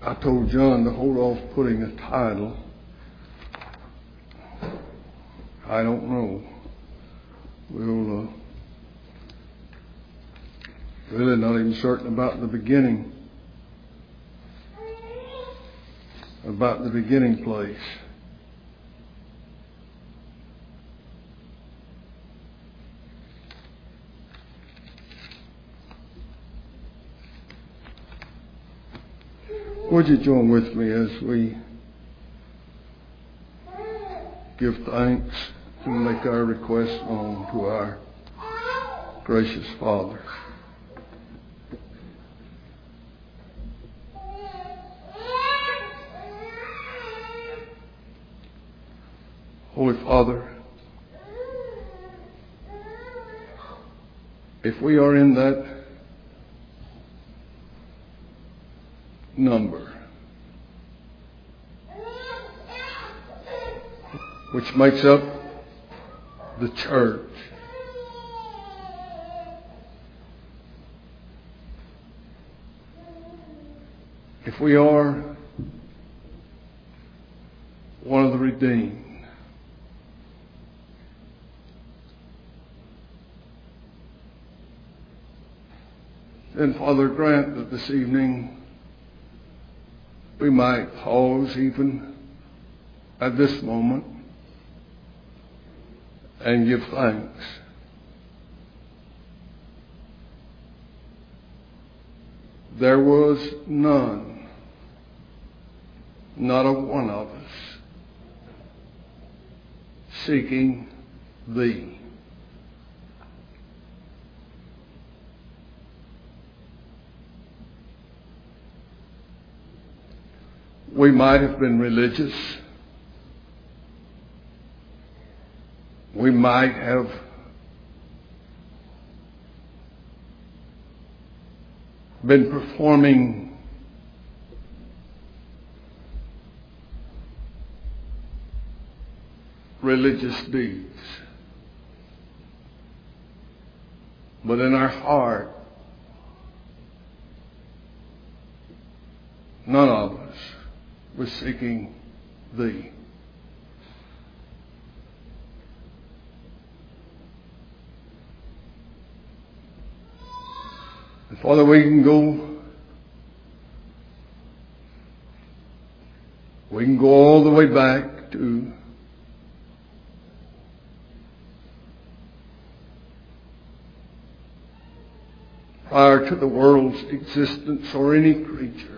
I told John to hold off putting a title. I don't know. We'll really not even certain about the beginning. About the beginning place. Would you join with me as we give thanks and make our requests known to our gracious Father? Holy Father, if we are in that number which makes up the church, if we are one of the redeemed, then Father, grant that this evening we might pause even at this moment and give thanks. There was none, not a one of us, seeking Thee. We might have been religious. We might have been performing religious deeds. But in our heart, none of us was seeking Thee. And Father, we can go all the way back to prior to the world's existence or any creature.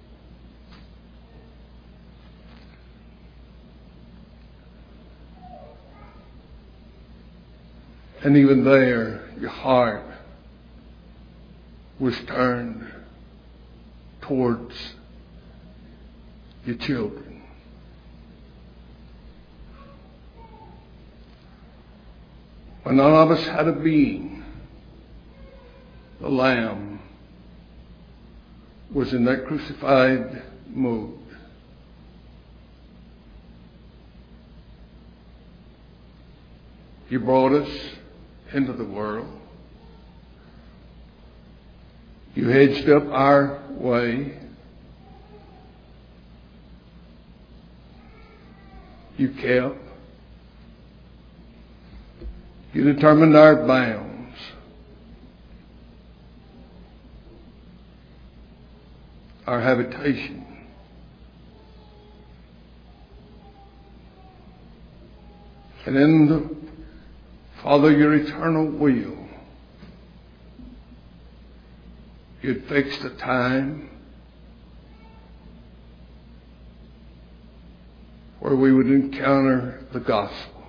And even there, your heart was turned towards your children. When none of us had a being, the Lamb was in that crucified mode. You brought us into the world. You hedged up our way. You kept. You determined our bounds. Our habitation. And in the Father, your eternal will, you'd fixed a time where we would encounter the gospel.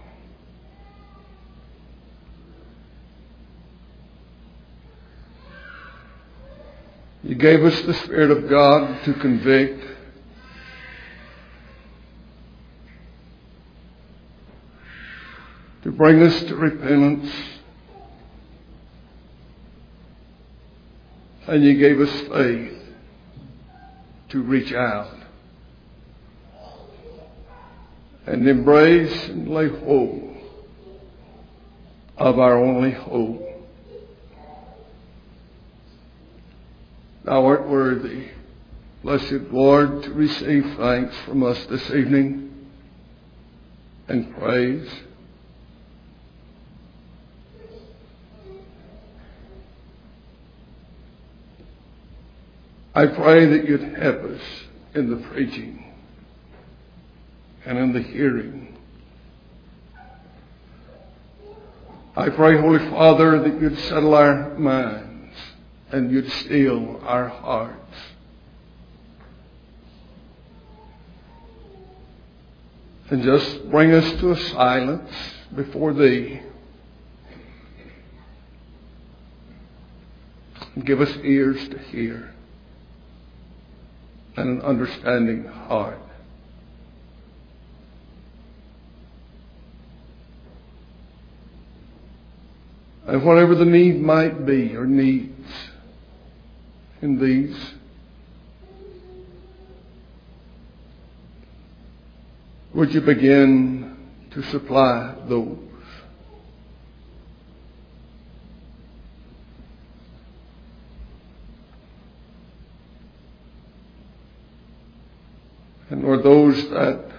You gave us the Spirit of God to convict. To bring us to repentance. And you gave us faith to reach out and embrace and lay hold of our only hope. Thou art worthy blessed Lord, to receive thanks from us this evening and praise. I pray that you'd help us in the preaching and in the hearing. I pray, Holy Father, that you'd settle our minds and you'd still our hearts. And just bring us to a silence before Thee. And give us ears to hear and an understanding heart. And whatever the need might be or needs in these, would you begin to supply those? And Lord, those that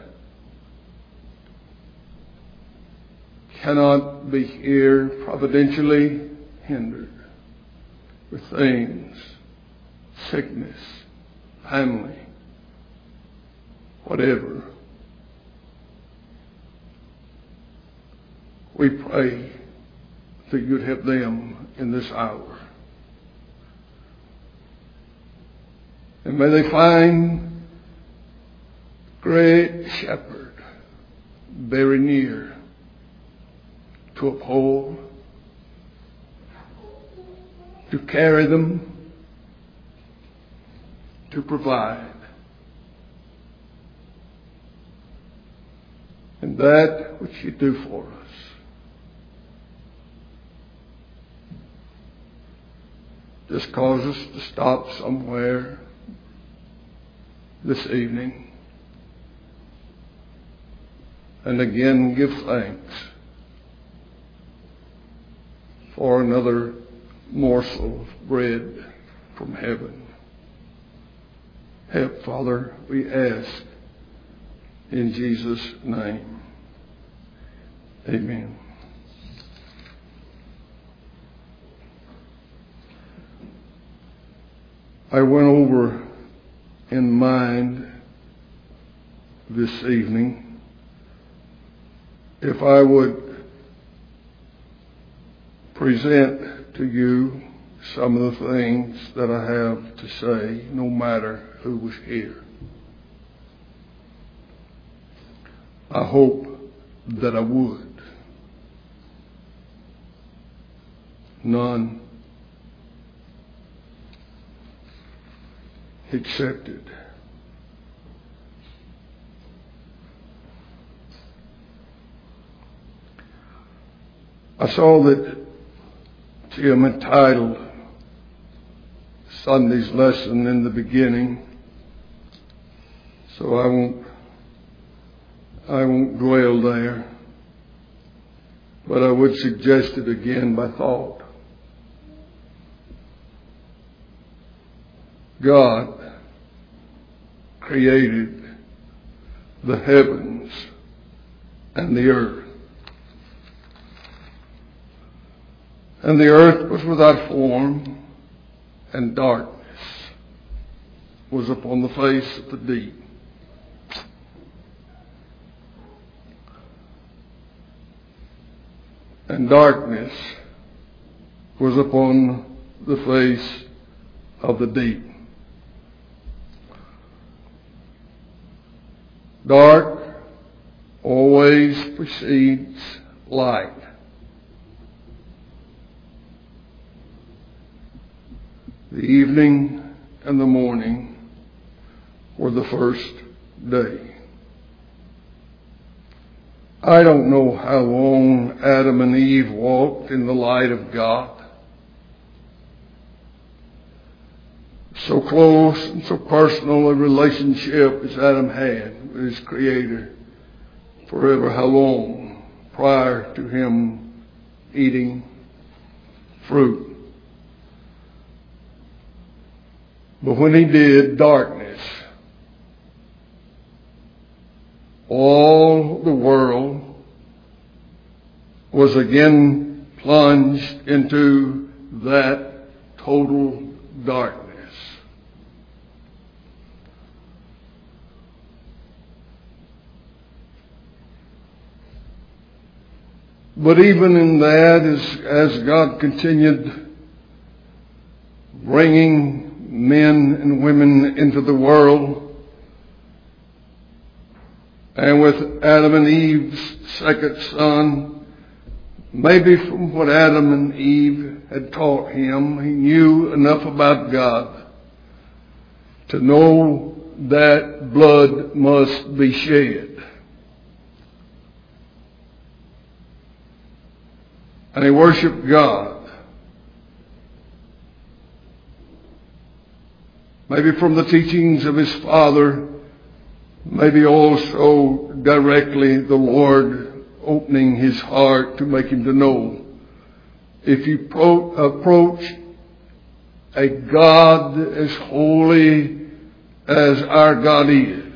cannot be here providentially hindered with things, sickness, family, whatever, we pray that you'd help them in this hour. And may they find great shepherd very near to uphold, to carry them, to provide. And that which you do for us. Just cause us to stop somewhere this evening and again give thanks for another morsel of bread from heaven. Help, Father, we ask in Jesus' name. Amen. I went over in mind this evening if I would present to you some of the things that I have to say, no matter who was here. I hope that I would. None accepted. I saw that Jim entitled Sunday's lesson in the beginning, so I won't dwell there, but I would suggest it again by thought. God created the heavens and the earth. And the earth was without form, and darkness was upon the face of the deep. And darkness was upon the face of the deep. Dark always precedes light. The evening and the morning were the first day. I don't know how long Adam and Eve walked in the light of God. So close and so personal a relationship as Adam had with his Creator forever how long prior to him eating fruit. But when he did, darkness, all the world was again plunged into that total darkness. But even in that, as God continued bringing men and women into the world, and with Adam and Eve's second son, maybe from what Adam and Eve had taught him, he knew enough about God to know that blood must be shed. And he worshiped God. Maybe from the teachings of his father, maybe also directly the Lord opening his heart to make him to know. If you approach a God as holy as our God is,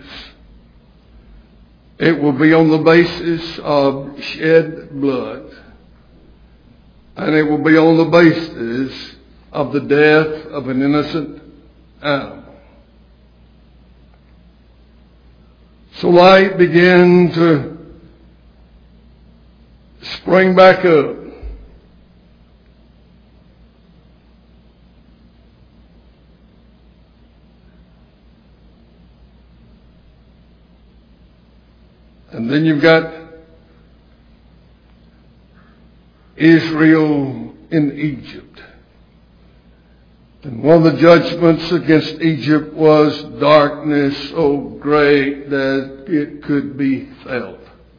it will be on the basis of shed blood. And it will be on the basis of the death of an innocent animal. So light began to spring back up. And then you've got Israel in Egypt. And one of the judgments against Egypt was darkness so great that it could be felt.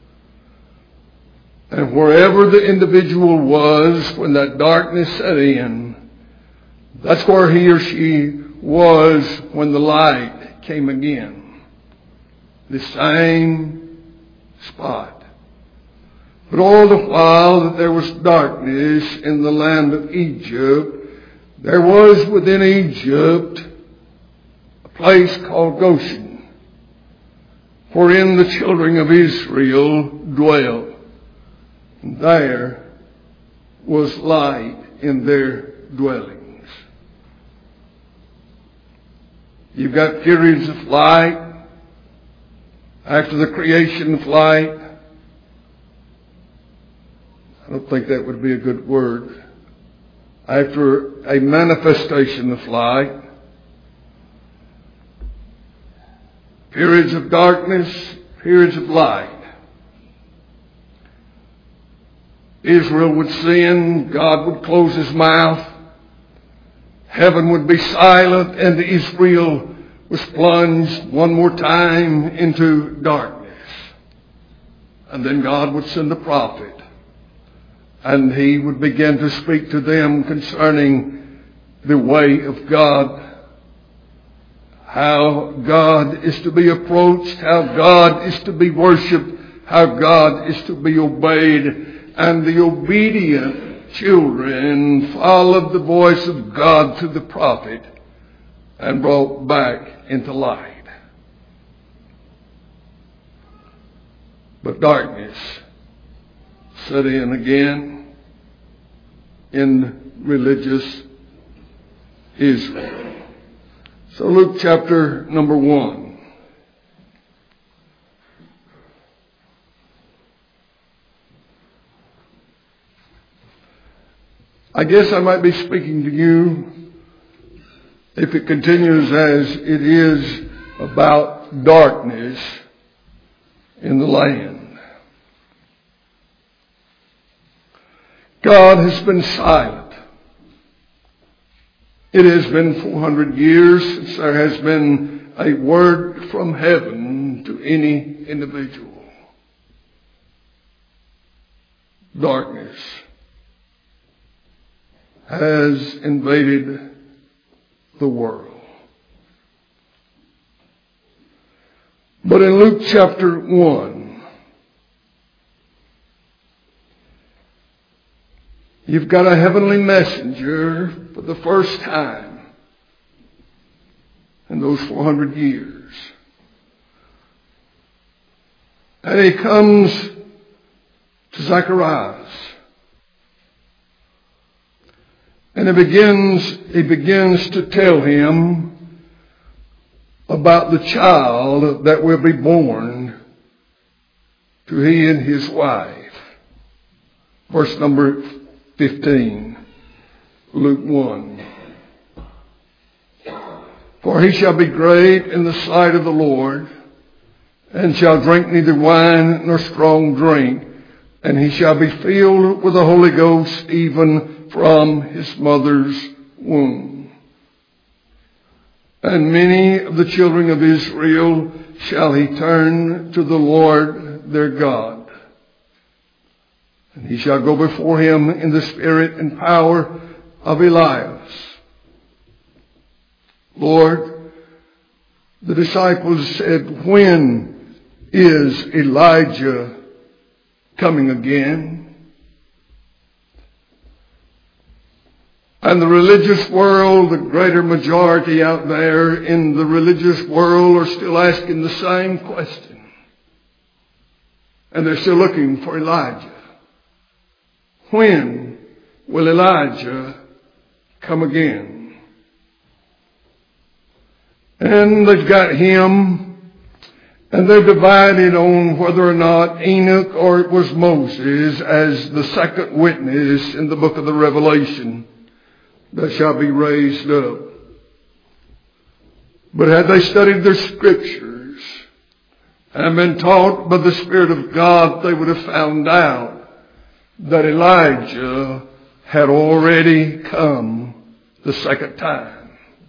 And wherever the individual was when that darkness set in, that's where he or she was when the light came again. The same spot. But all the while that there was darkness in the land of Egypt, there was within Egypt a place called Goshen, wherein the children of Israel dwelt. And there was light in their dwellings. You've got periods of light after the creation of light. I don't think that would be a good word. After a manifestation of light, periods of darkness, periods of light. Israel would sin, God would close his mouth, heaven would be silent, and Israel was plunged one more time into darkness. And then God would send a prophet. And he would begin to speak to them concerning the way of God. How God is to be approached. How God is to be worshipped. How God is to be obeyed. And the obedient children followed the voice of God to the prophet and brought back into light. But darkness set in again in religious Israel. So Luke chapter number 1. I guess I might be speaking to you, if it continues as it is, about darkness in the land. God has been silent. It has been 400 years since there has been a word from heaven to any individual. Darkness has invaded the world. But in Luke chapter 1, you've got a heavenly messenger for the first time in those 400 years. And he comes to Zacharias. And he begins to tell him about the child that will be born to he and his wife. Verse number 15, Luke 1. For he shall be great in the sight of the Lord, and shall drink neither wine nor strong drink, and he shall be filled with the Holy Ghost even from his mother's womb. And many of the children of Israel shall he turn to the Lord their God. And he shall go before him in the spirit and power of Elias. Lord, the disciples said, when is Elijah coming again? And the religious world, the greater majority out there in the religious world are still asking the same question. And they're still looking for Elijah. When will Elijah come again? And they've got him, and they're divided on whether or not Enoch or it was Moses as the second witness in the book of the Revelation that shall be raised up. But had they studied their scriptures and been taught by the Spirit of God, they would have found out that Elijah had already come the second time.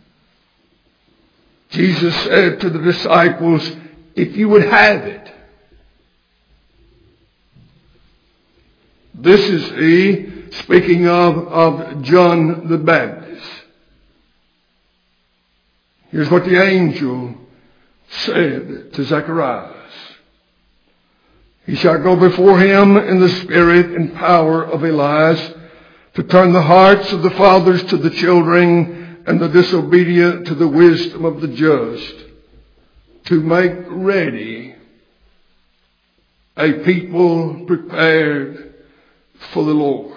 Jesus said to the disciples, if you would have it. This is he speaking of John the Baptist. Here's what the angel said to Zacharias. He shall go before him in the spirit and power of Elias to turn the hearts of the fathers to the children and the disobedient to the wisdom of the just, to make ready a people prepared for the Lord.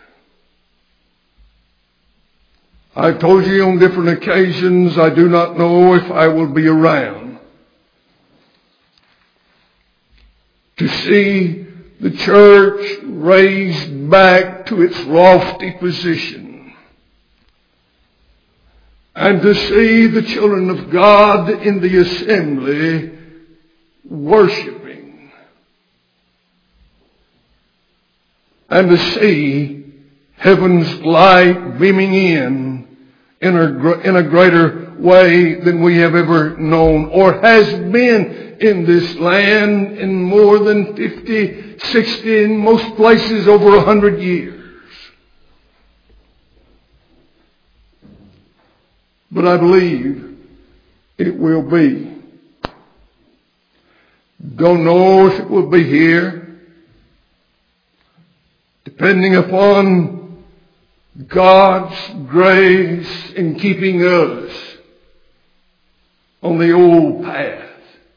I've told you on different occasions, I do not know if I will be around to see the church raised back to its lofty position, and to see the children of God in the assembly worshiping, and to see heaven's light beaming in a greater way than we have ever known or has been in this land in more than 50, 60, in most places over 100 years. But I believe it will be. Don't know if it will be here. Depending upon God's grace in keeping us on the old path.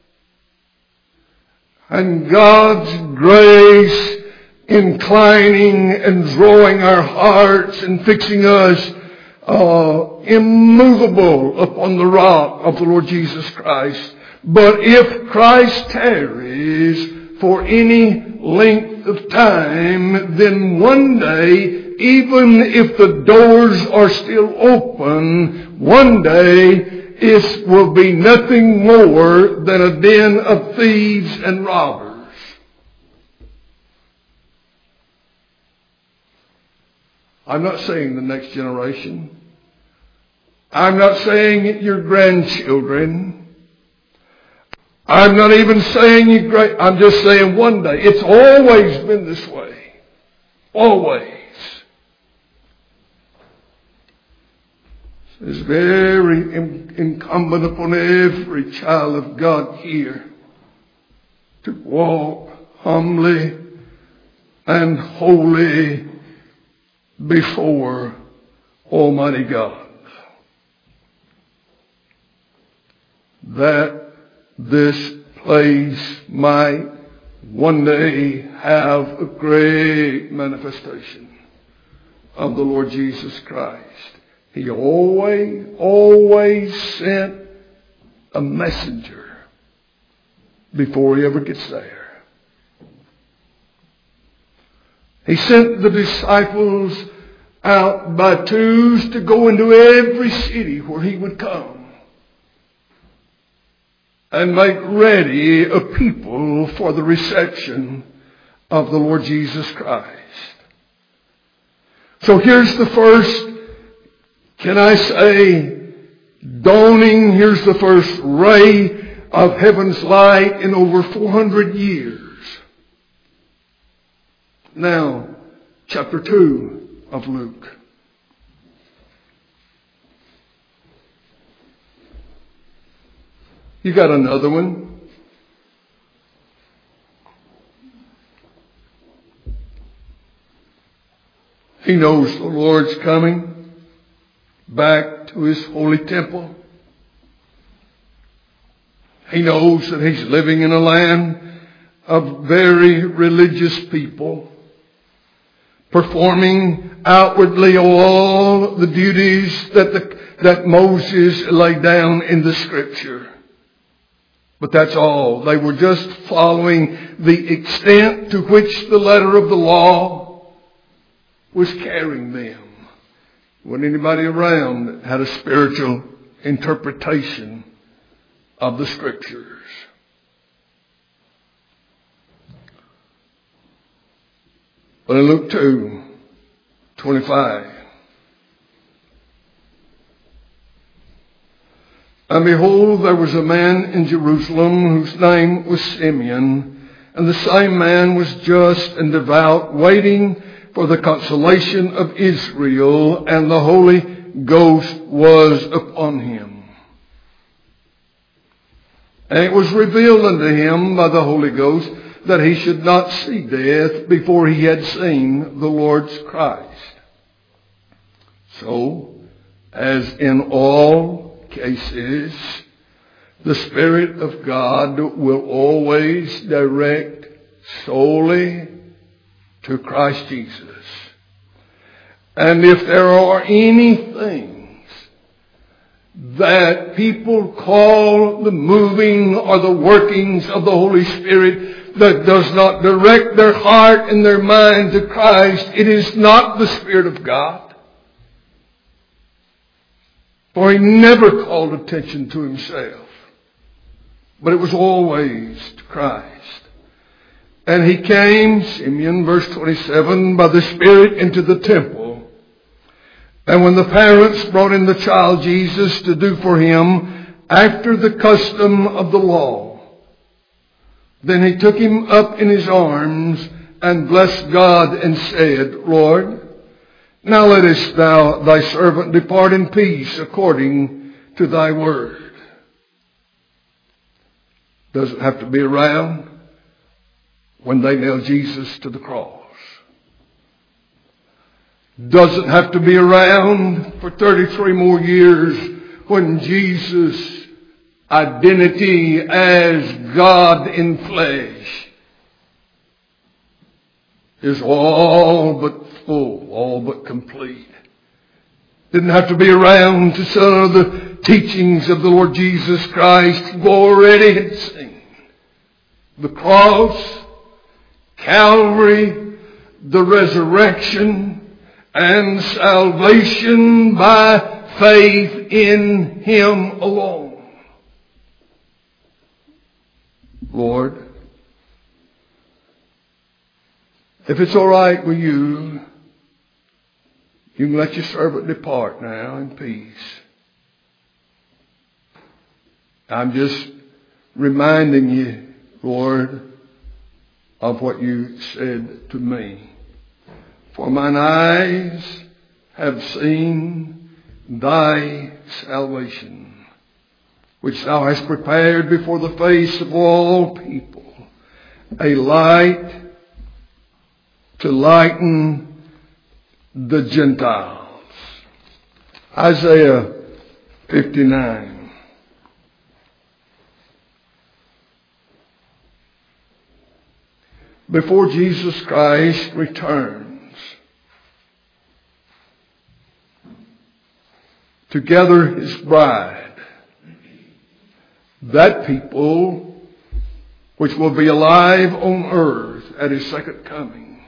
And God's grace inclining and drawing our hearts and fixing us immovable upon the rock of the Lord Jesus Christ. But if Christ tarries for any length of time, then one day, even if the doors are still open, one day it will be nothing more than a den of thieves and robbers. I'm not saying the next generation. I'm not saying your grandchildren. I'm not even saying you great. I'm just saying one day. It's always been this way. Always. It's very incumbent upon every child of God here to walk humbly and holy before Almighty God. that this place might one day have a great manifestation of the Lord Jesus Christ. He always sent a messenger before he ever gets there. He sent the disciples out by twos to go into every city where he would come and make ready a people for the reception of the Lord Jesus Christ. So here's the first, can I say, dawning, here's the first ray of heaven's light in over 400 years. Now, chapter 2 of Luke. You got another one? He knows the Lord's coming back to his holy temple. He knows that he's living in a land of very religious people, performing outwardly all the duties that Moses laid down in the Scripture. But that's all. They were just following the extent to which the letter of the law was carrying them. Wasn't anybody around that had a spiritual interpretation of the Scriptures. But in Luke 2:25, and behold, there was a man in Jerusalem whose name was Simeon, and the same man was just and devout, waiting for the consolation of Israel, and the Holy Ghost was upon him. And it was revealed unto him by the Holy Ghost that he should not see death before he had seen the Lord's Christ. So, as in all cases, the Spirit of God will always direct solely to Christ Jesus. And if there are any things that people call the moving or the workings of the Holy Spirit that does not direct their heart and their mind to Christ, it is not the Spirit of God. For he never called attention to himself, but it was always to Christ. And he came, Simeon, verse 27, by the Spirit into the temple. And when the parents brought in the child Jesus to do for him after the custom of the law, then he took him up in his arms and blessed God and said, Lord, now lettest thou thy servant depart in peace according to thy word. Doesn't have to be around when they nailed Jesus to the cross. Doesn't have to be around for 33 more years when Jesus' identity as God in flesh is all but full, all but complete. Didn't have to be around to some of the teachings of the Lord Jesus Christ who already had seen the cross, Calvary, the resurrection, and salvation by faith in him alone. Lord, if it's all right with you, you can let your servant depart now in peace. I'm just reminding you, Lord, of what you said to me. For mine eyes have seen thy salvation, which thou hast prepared before the face of all people, a light to lighten the Gentiles. Isaiah 59. before Jesus Christ returns to gather His bride. That people which will be alive on earth at His second coming.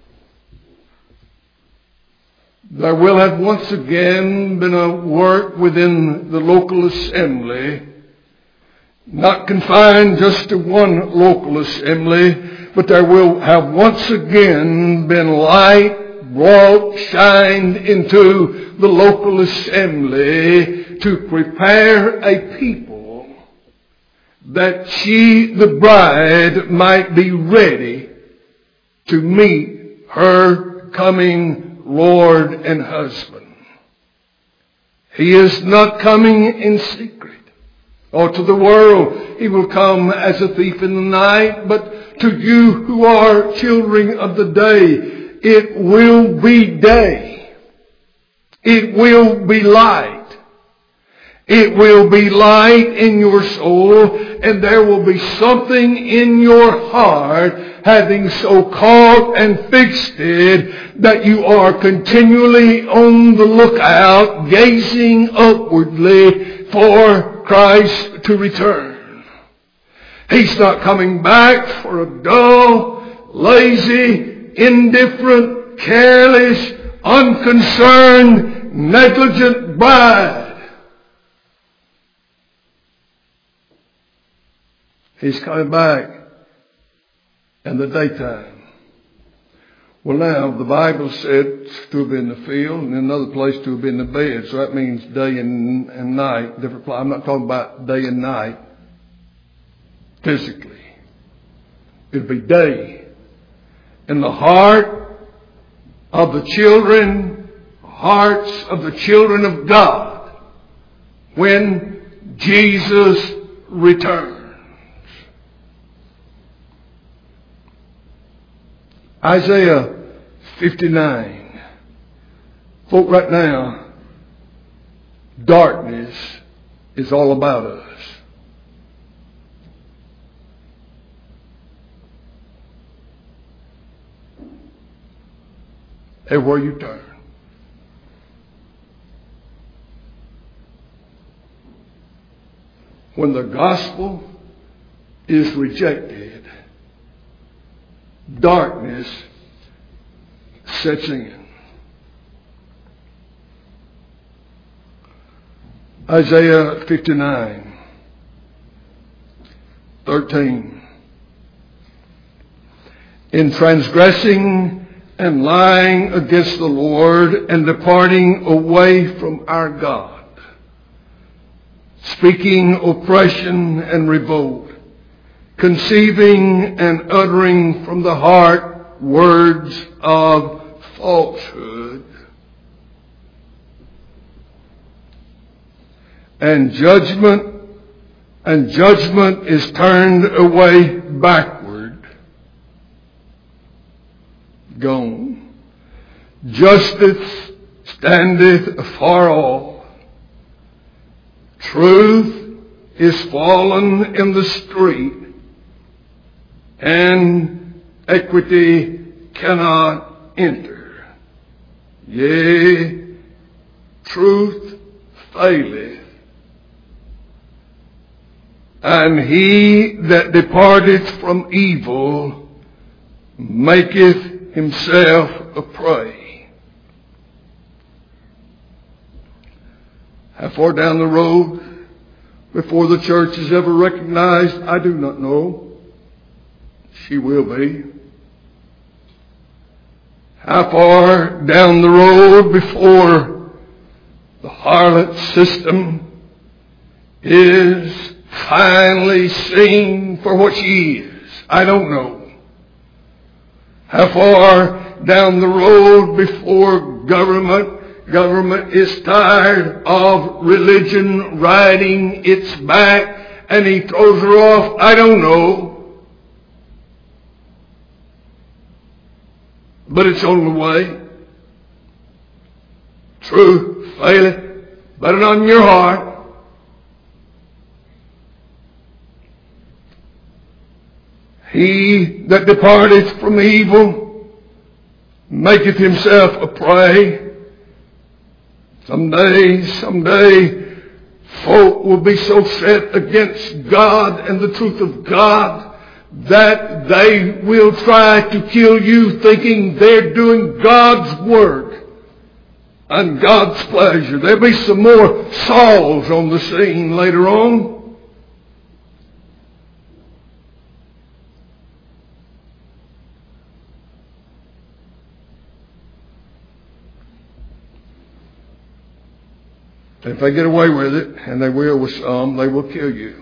There will have once again been a work within the local assembly, not confined just to one local assembly, but there will have once again been light brought, shined into the local assembly to prepare a people that she, the bride, might be ready to meet her coming Lord and husband. He is not coming in secret. Or to the world, He will come as a thief in the night. But to you who are children of the day, it will be day. It will be light. It will be light in your soul, and there will be something in your heart having so caught and fixed it that you are continually on the lookout, gazing upwardly for Christ to return. He's not coming back for a dull, lazy, indifferent, careless, unconcerned, negligent bride. He's coming back in the daytime. Well, now, the Bible said to have been in the field, and in another place to have been in the bed. So that means day and night. Different. I'm not talking about day and night physically. It'll be day. In the heart of the children, hearts of the children of God, when Jesus returns. Isaiah 59. Folk, right now, darkness is all about us. Everywhere you turn. When the gospel is rejected, darkness sets in. Isaiah 59, 13. In transgressing and lying against the Lord and departing away from our God, speaking oppression and revolt, conceiving and uttering from the heart words of falsehood, and judgment is turned away backward, gone. Justice standeth afar off. Truth is fallen in the street, and equity cannot enter. Yea, truth faileth, and he that departeth from evil maketh himself a prey. How far down the road before the church is ever recognized, I do not know. She will be. How far down the road before the harlot system is finally seen for what she is, I don't know. How far down the road before government is tired of religion riding its back and he throws her off, I don't know. But it's on the way. Truth faileth, but it on your heart. He that departeth from evil maketh himself a prey. Someday, folk will be so set against God and the truth of God that they will try to kill you thinking they're doing God's work and God's pleasure. There'll be some more Sauls on the scene later on. If they get away with it, and they will with some, they will kill you.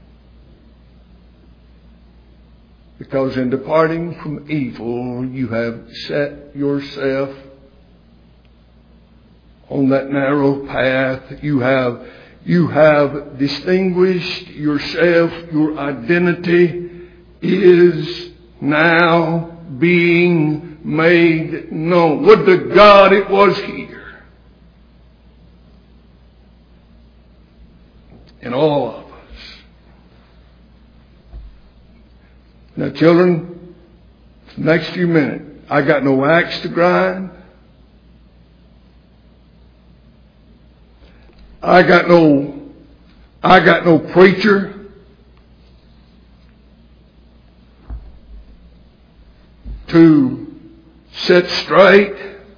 Because in departing from evil, you have set yourself on that narrow path. You have distinguished yourself. Your identity is now being made known. Would to God it was here. In all of us. Now, children, for the next few minutes, I got no axe to grind. I got no preacher to set straight.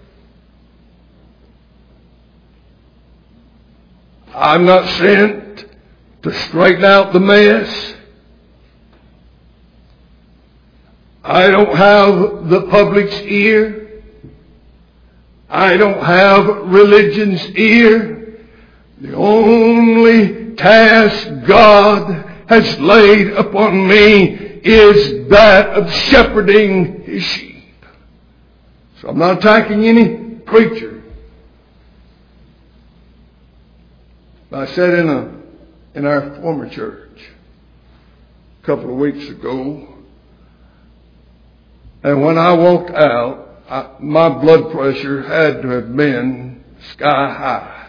I'm not sent to straighten out the mess. I don't have the public's ear. I don't have religion's ear. The only task God has laid upon me is that of shepherding his sheep. So I'm not attacking any preacher. I said in our former church a couple of weeks ago, and when I walked out, my blood pressure had to have been sky high.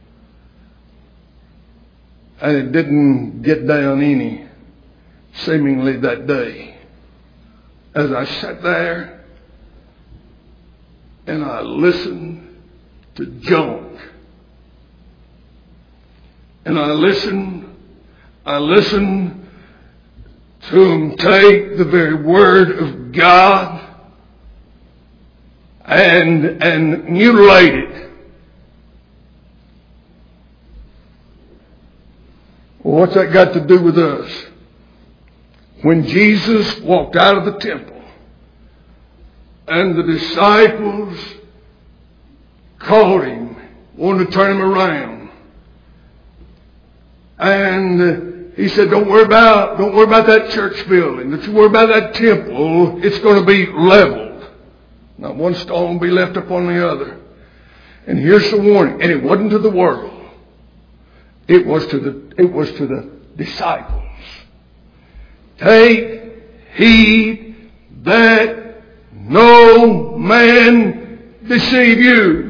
And it didn't get down any seemingly that day. As I sat there and I listened to junk. And I listened to him take the very word of God and mutilate it. Well, what's that got to do with us? When Jesus walked out of the temple and the disciples called him, wanted to turn him around, and he said, don't worry about that church building. Don't you worry about that temple. It's going to be leveled. Not one stone will be left upon the other. And here's the warning. And it wasn't to the world. It was to the disciples. Take heed that no man deceive you.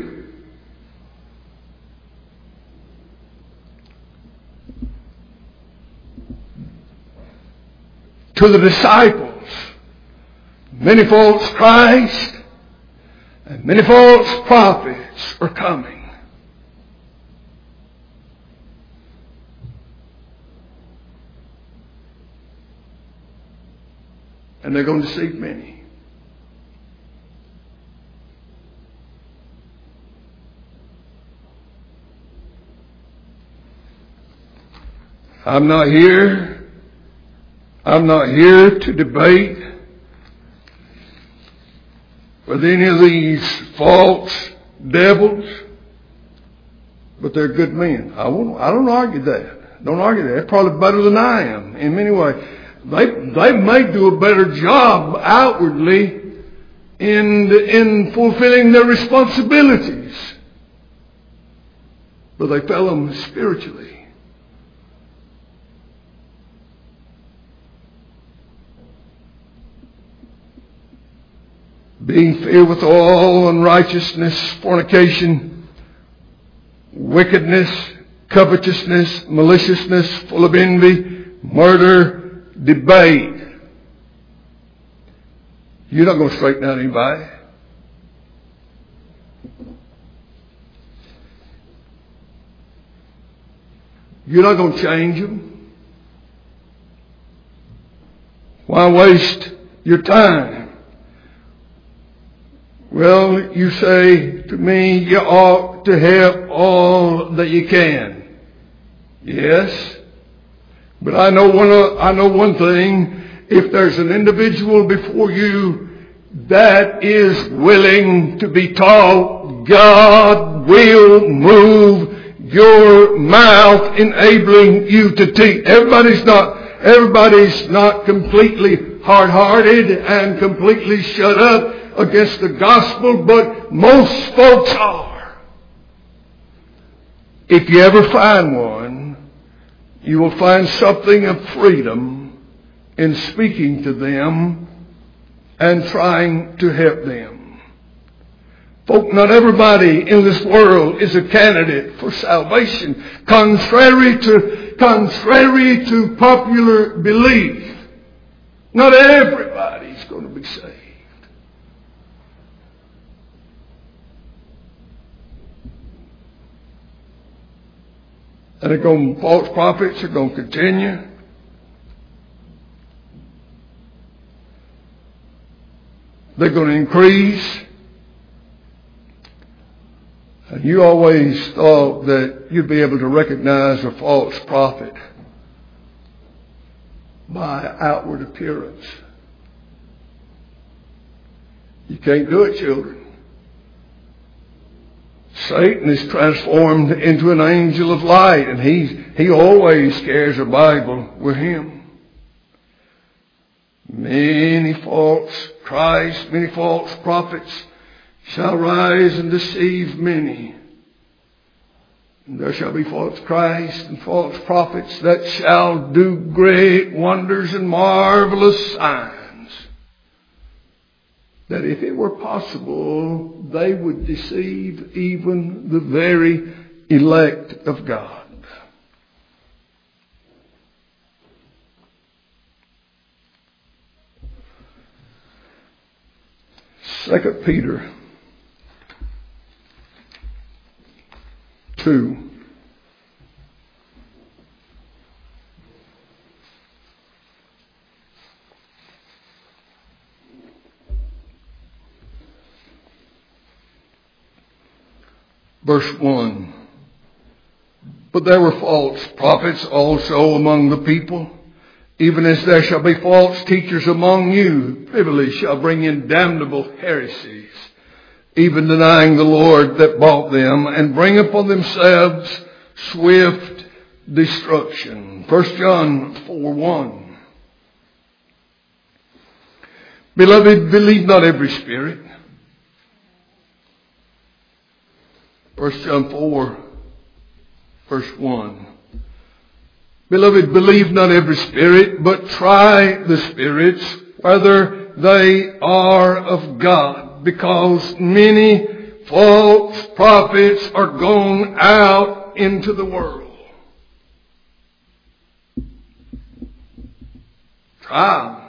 To the disciples, many false Christ and many false prophets are coming. And they're going to deceive many. I'm not here to debate with any of these false devils, but they're good men. I don't argue that. Don't argue that. They're probably better than I am in many ways. They may do a better job outwardly in fulfilling their responsibilities, but they fail them spiritually. Being filled with all unrighteousness, fornication, wickedness, covetousness, maliciousness, full of envy, murder, debate. You're not going to straighten out anybody. You're not going to change them. Why waste your time? Well, you say to me, you ought to help all that you can. Yes. But I know one thing. If there's an individual before you that is willing to be taught, God will move your mouth, enabling you to teach. Everybody's not completely hard-hearted and completely shut up against the gospel, but most folks are. If you ever find one, you will find something of freedom in speaking to them and trying to help them. Folk, not everybody in this world is a candidate for salvation. Contrary to popular belief, not everybody's going to be saved. And false prophets are going to continue. They're going to increase. And you always thought that you'd be able to recognize a false prophet by outward appearance. You can't do it, children. Satan is transformed into an angel of light, and he always carries a Bible with him. Many false Christ, many false prophets shall rise and deceive many. And there shall be false Christ and false prophets that shall do great wonders and marvelous signs, that if it were possible, they would deceive even the very elect of God. 2 Peter 2. Verse 1. But there were false prophets also among the people, even as there shall be false teachers among you, privily shall bring in damnable heresies, even denying the Lord that bought them, and bring upon themselves swift destruction. 1 John 4:1. Beloved, believe not every spirit. 1 John 4, verse 1. Beloved, believe not every spirit, but try the spirits, whether they are of God, because many false prophets are gone out into the world. Try them.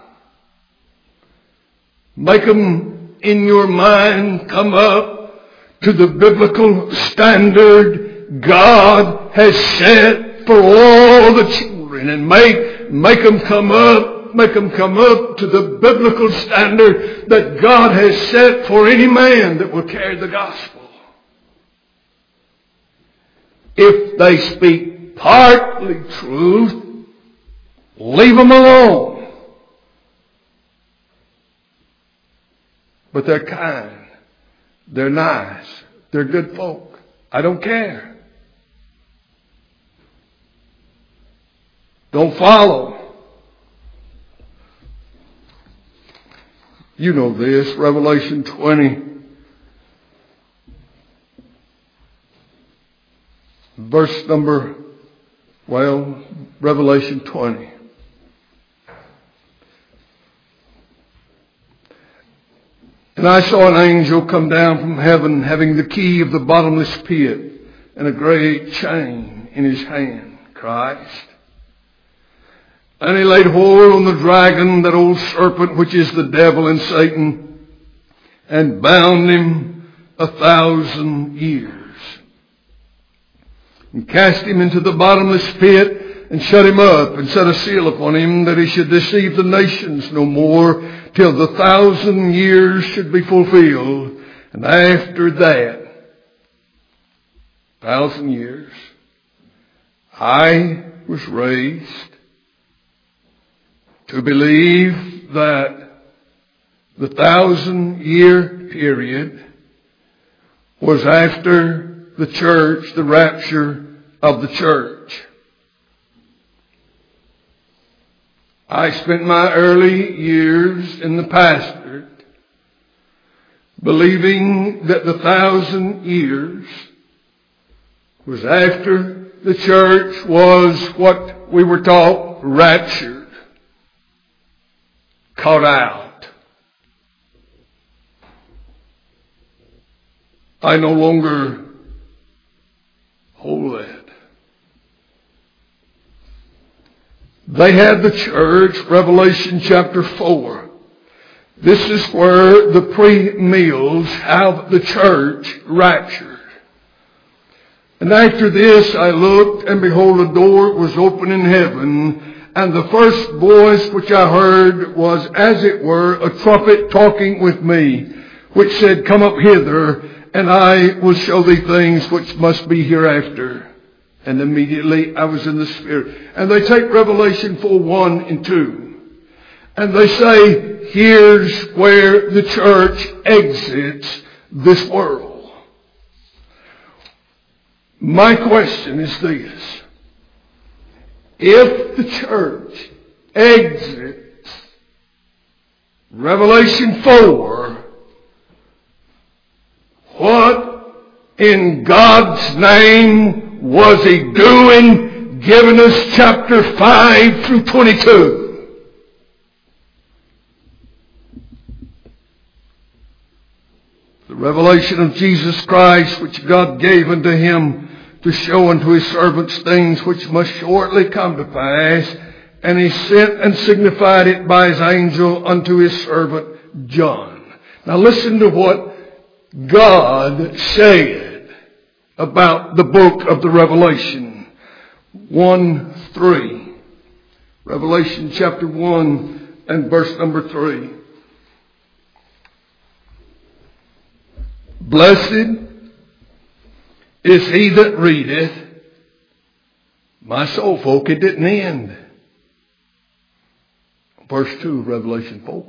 Make them in your mind come up to the biblical standard God has set for all the children, and make them come up to the biblical standard that God has set for any man that will carry the gospel. If they speak partly truth, leave them alone. But they're kind, they're nice, they're good folk. I don't care. Don't follow. You know this, Revelation 20. Revelation 20. And I saw an angel come down from heaven, having the key of the bottomless pit and a great chain in his hand. Christ. And he laid hold on the dragon, that old serpent, which is the devil and Satan, and bound him 1,000 years. And cast him into the bottomless pit, and shut him up, and set a seal upon him, that he should deceive the nations no more, till the 1,000 years should be fulfilled. And after that 1,000 years, I was raised to believe that the 1,000-year period was after the church, the rapture of the church. I spent my early years in the pastorate believing that the 1,000 years was after the church was what we were taught, raptured, caught out. I no longer hold that. They had the church, Revelation chapter 4. This is where the pre-mills have the church raptured. And after this I looked, and behold, a door was open in heaven, and the first voice which I heard was as it were a trumpet talking with me, which said, Come up hither, and I will show thee things which must be hereafter. And immediately I was in the Spirit. And they take Revelation 4:1 and 2. And they say, here's where the church exits this world. My question is this. If the church exits Revelation 4, what in God's name was he doing giving us chapter 5 through 22? The revelation of Jesus Christ, which God gave unto him to show unto his servants things which must shortly come to pass. And he sent and signified it by his angel unto his servant John. Now listen to what God said about the book of the Revelation. 1:3. Revelation chapter 1 and verse number 3. Blessed is he that readeth. My soul, folk, it didn't end. Verse 2 of Revelation 4.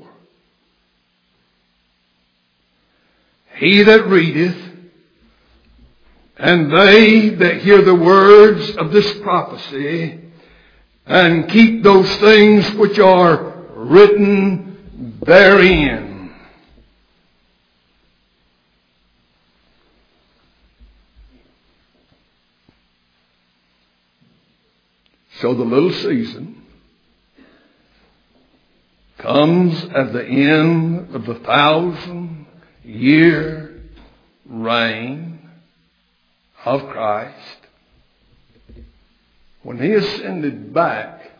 He that readeth, and they that hear the words of this prophecy, and keep those things which are written therein. So the little season comes at the end of the 1,000-year reign of Christ. When he ascended back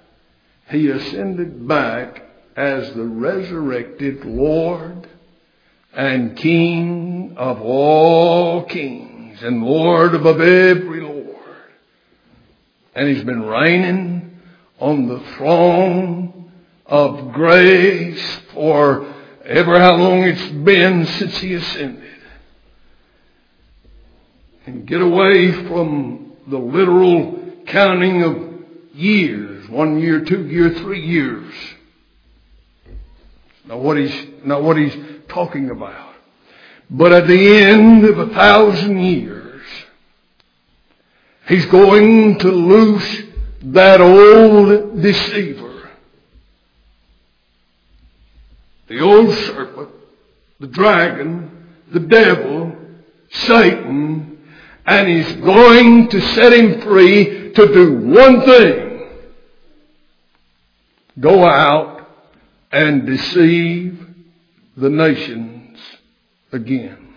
as the resurrected Lord and King of all kings and Lord above every Lord. And he's been reigning on the throne of grace for ever how long it's been since he ascended. And get away from the literal counting of years. 1 year, 2 years, 3 years. Not what he's talking about. But at the end of 1,000 years, he's going to loose that old deceiver. The old serpent, the dragon, the devil, Satan, and he's going to set him free to do one thing. Go out and deceive the nations again.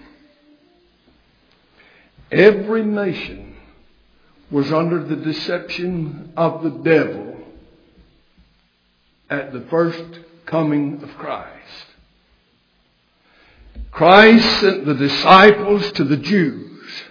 Every nation was under the deception of the devil at the first coming of Christ. Christ sent the disciples to the Jews.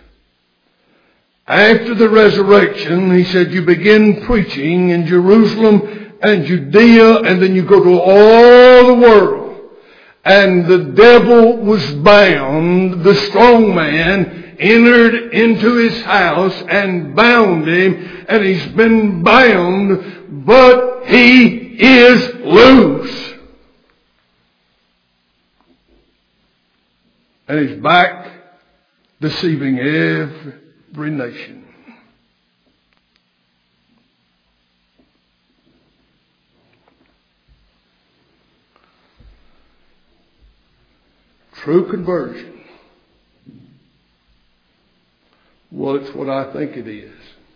After the resurrection, he said, you begin preaching in Jerusalem and Judea, and then you go to all the world. And the devil was bound. The strong man entered into his house and bound him, and he's been bound, but he is loose. And he's back deceiving every nation. True conversion. Well, it's what I think it is.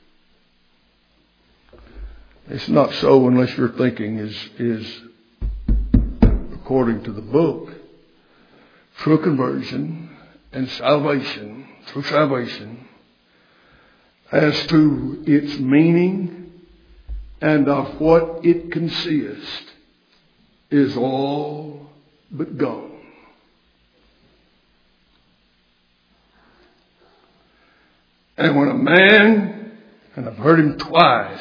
It's not so unless your thinking is according to the book. True conversion and salvation, true salvation, as to its meaning and of what it consists, is all but gone. And when a man, and I've heard him twice,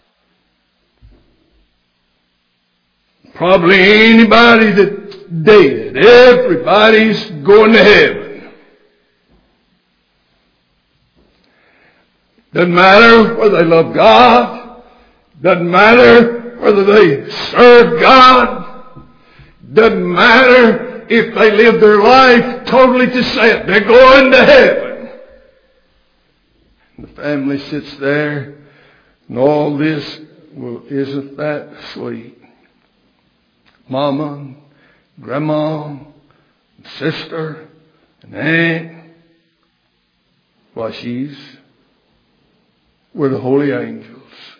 probably anybody that's dead, everybody's going to heaven. Doesn't matter whether they love God. Doesn't matter whether they serve God. Doesn't matter if they live their life totally to sin. They're going to heaven. The family sits there, and all this, well, isn't that sweet? Mama, grandma, sister, and aunt, why, she's with the holy angels.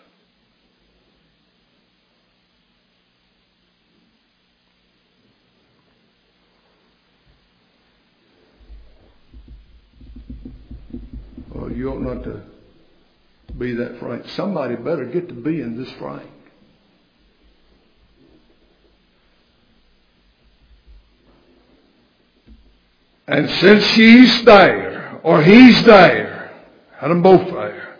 Well, you ought not to be that frank. Somebody better get to being this frank. And since she's there, or he's there, had them both there,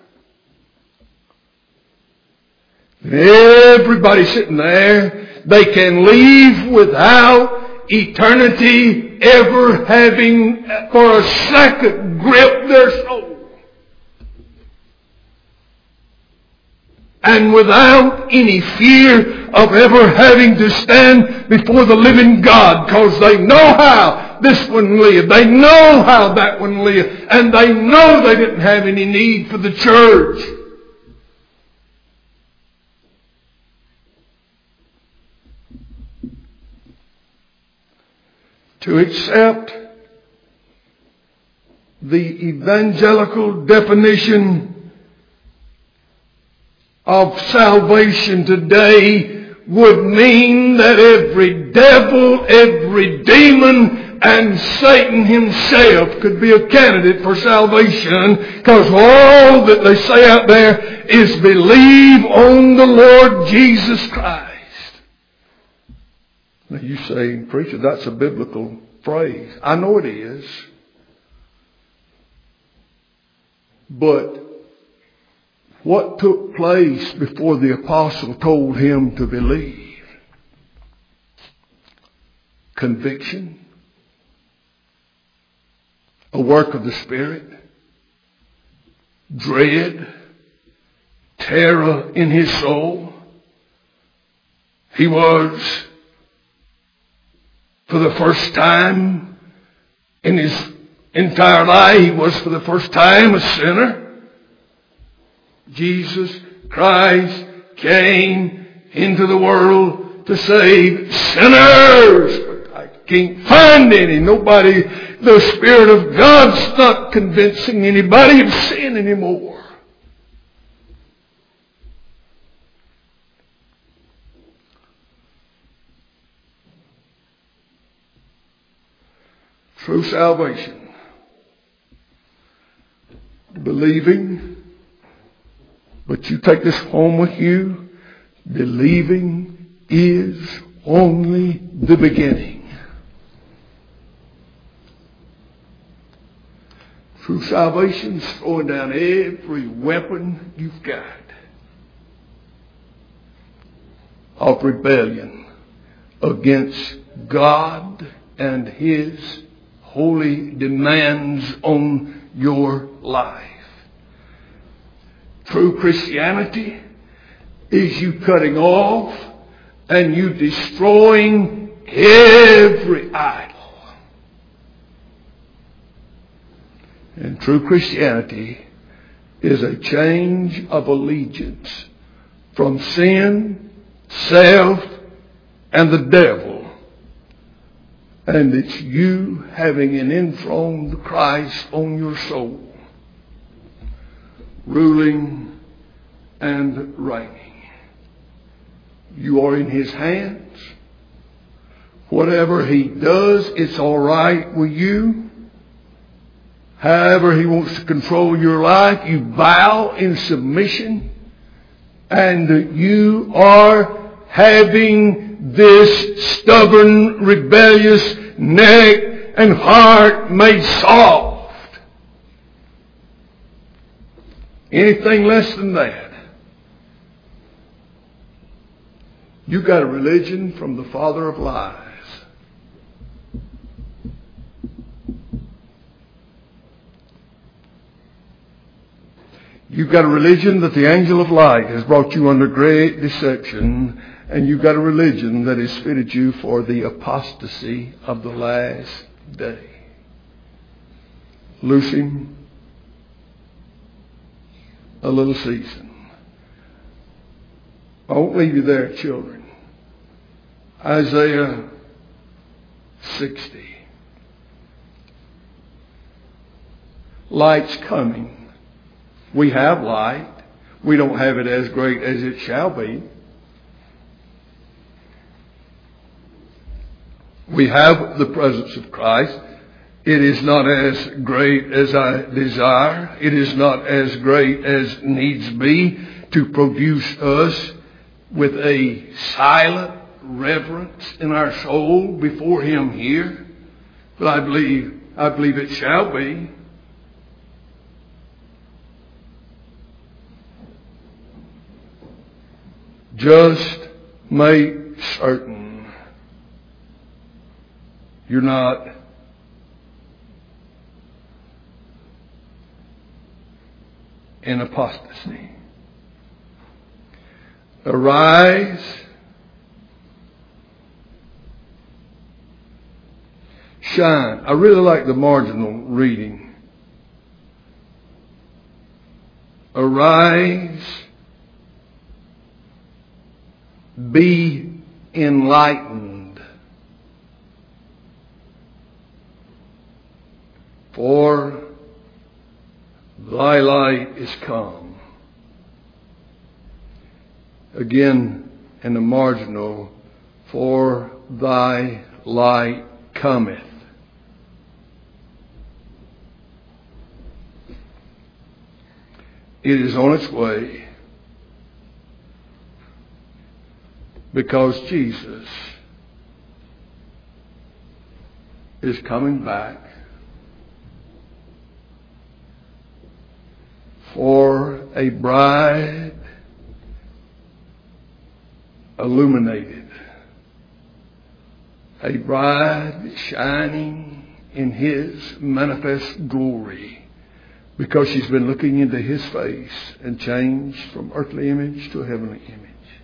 and everybody sitting there, they can leave without eternity ever having for a second gripped their soul. And without any fear of ever having to stand before the living God, because they know how this one lived. They know how that one lived. And they know they didn't have any need for the church. To accept the evangelical definition of salvation today would mean that every devil, every demon, and Satan himself could be a candidate for salvation, because all that they say out there is believe on the Lord Jesus Christ. Now you say, preacher, that's a biblical phrase. I know it is. But what took place before the apostle told him to believe? Conviction. A work of the Spirit. Dread. Terror in his soul. He was, for the first time in his entire life, he was for the first time a sinner. Jesus Christ came into the world to save sinners. But I can't find any. Nobody, the Spirit of God's not convincing anybody of sin anymore. True salvation. Believing. But you take this home with you, believing is only the beginning. Through salvation, throwing down every weapon you've got of rebellion against God and His holy demands on your life. True Christianity is you cutting off and you destroying every idol. And true Christianity is a change of allegiance from sin, self, and the devil. And it's you having an enthroned Christ on your soul, ruling and reigning. You are in His hands. Whatever He does, it's all right with you. However He wants to control your life, you bow in submission, and you are having this stubborn, rebellious neck and heart made soft. Anything less than that, you got a religion from the father of lies. You've got a religion that the angel of light has brought you under great deception, and you've got a religion that has fitted you for the apostasy of the last day. Loose him a little season. I won't leave you there, children. Isaiah 60. Light's coming. We have light. We don't have it as great as it shall be. We have the presence of Christ. It is not as great as I desire. It is not as great as needs be to produce us with a silent reverence in our soul before Him here. But I believe it shall be. Just make certain you're not in apostasy. Arise, shine. I really like the marginal reading. Arise, be enlightened, for thy light is come. Again, in the marginal, for thy light cometh. It is on its way. Because Jesus is coming back for a bride illuminated, a bride shining in His manifest glory, because she's been looking into His face and changed from earthly image to a heavenly image.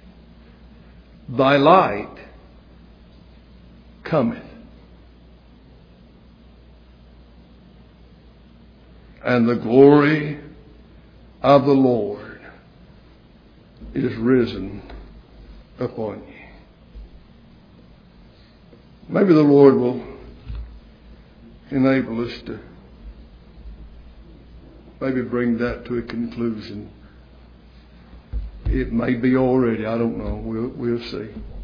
Thy light cometh, and the glory of the Lord is risen upon you. Maybe the Lord will enable us to maybe bring that to a conclusion. It may be already. I don't know. We'll see.